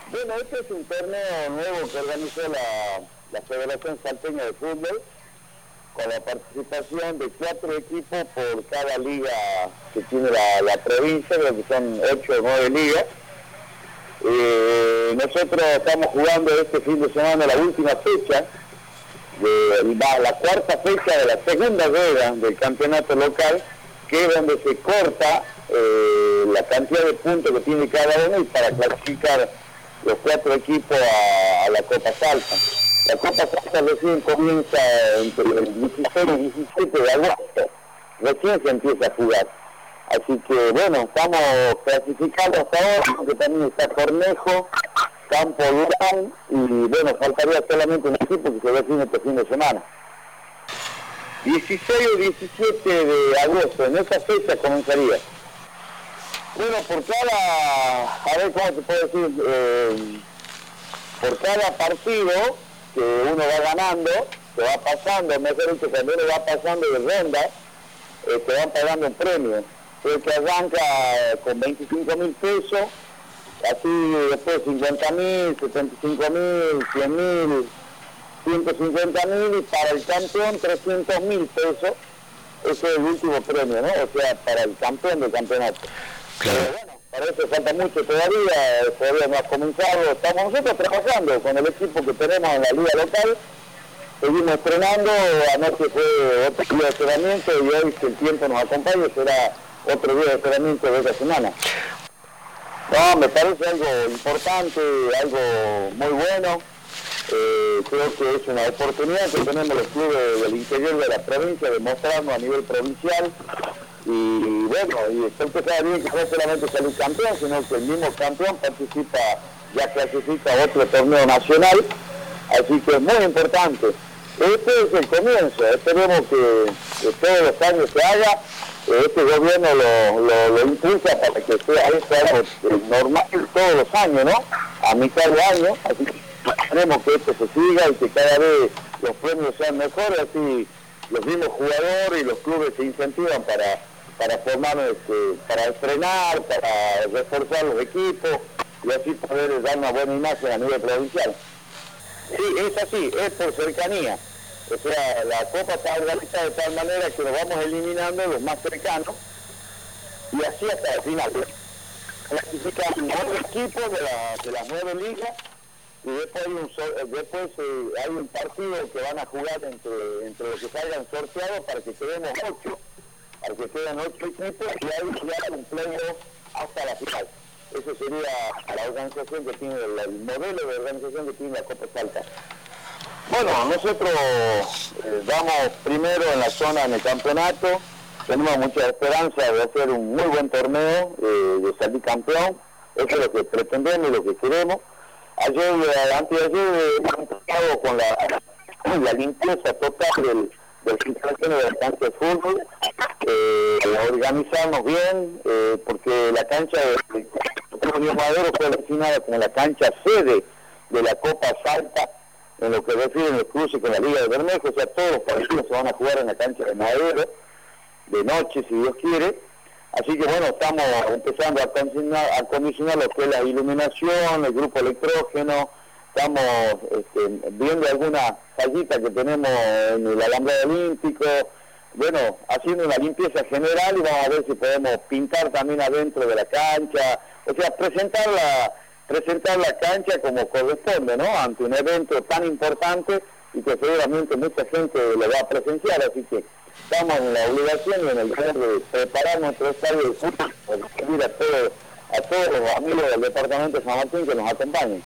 Bueno, este es un torneo nuevo que organizó la Federación Salteña de Fútbol, con la participación de 4 equipos por cada liga que tiene la provincia, que son 8 o 9 ligas. Nosotros estamos jugando este fin de semana la última fecha, la cuarta fecha de la segunda rueda del campeonato local, que es donde se corta la cantidad de puntos que tiene cada uno y para clasificar los 4 equipos a la Copa Salta. La Copa Salta recién comienza entre el 16 y 17 de agosto, recién se empieza a jugar. Así que bueno, estamos clasificando hasta ahora, porque también está Cornejo, Campo Durán, y bueno, faltaría solamente un equipo que se define este fin de semana. 16 o 17 de agosto, en esa fecha comenzaría. Bueno, por cada, a ver cómo se puede decir, por cada partido que uno va ganando, se va pasando, mejor dicho, cuando uno va pasando de ronda, te van pagando un premio. El que arranca con 25.000 pesos, así después 50.000, 75.000, 100.000, 150.000 y para el campeón 300.000 pesos. Ese es el último premio, ¿no? O sea, para el campeón del campeonato. Claro. Pero bueno, para eso falta mucho todavía no ha comenzado. Estamos nosotros trabajando con el equipo que tenemos en la liga local. Seguimos entrenando, anoche fue otro día de entrenamiento y hoy, si el tiempo nos acompaña, será otro día de entrenamiento de esta semana. No, me parece algo importante, algo muy bueno. Creo que es una oportunidad que tenemos los clubes del interior de la provincia de mostrarnos a nivel provincial. Y bueno, y esto que sabe bien que no solamente salir campeón, sino que el mismo campeón participa, ya clasifica a otro torneo nacional. Así que es muy importante. Este es el comienzo, esperemos que todos los años se haga. Este gobierno lo impulsa para que sea algo normal todos los años, ¿no? A mitad de año, así que esperemos que esto se siga y que cada vez los premios sean mejores, así los mismos jugadores y los clubes se incentivan para formar, para entrenar, para reforzar los equipos y así poder dar una buena imagen a nivel provincial. Sí, es así, es por cercanía. O sea, la Copa está organizada de tal manera que nos vamos eliminando los más cercanos y así hasta el final. Clasifican 9 equipos de las 9 ligas y después hay un partido que van a jugar entre los que salgan sorteados para que quedemos 8, para que queden 8 equipos y ahí ya un playoff hasta la final. Eso sería la organización que tiene, el modelo de organización que tiene la Copa Salta. Bueno, nosotros vamos primero en la zona en el campeonato, tenemos mucha esperanza de hacer un muy buen torneo, de salir campeón, eso es lo que pretendemos y lo que queremos. Antes de ayer hemos empezado con la limpieza total del instalaciones de la cancha de fútbol, organizarnos bien, porque la cancha de Río Madero fue designada como la cancha sede de la Copa Salta, en lo que refiere el cruce con la Liga de Bermejo, o sea, todos los partidos se van a jugar en la cancha de Madero, de noche, si Dios quiere. Así que bueno, estamos empezando a condicionar lo que es la iluminación, el grupo electrógeno, estamos viendo algunas fallitas que tenemos en el alambrado olímpico, bueno, haciendo una limpieza general y vamos a ver si podemos pintar también adentro de la cancha, o sea, presentar la cancha como corresponde, ¿no? Ante un evento tan importante y que seguramente mucha gente lo va a presenciar, así que estamos en la obligación y en el deber de preparar nuestro estadio de fútbol para recibir a todos los amigos del departamento de San Martín que nos acompañen.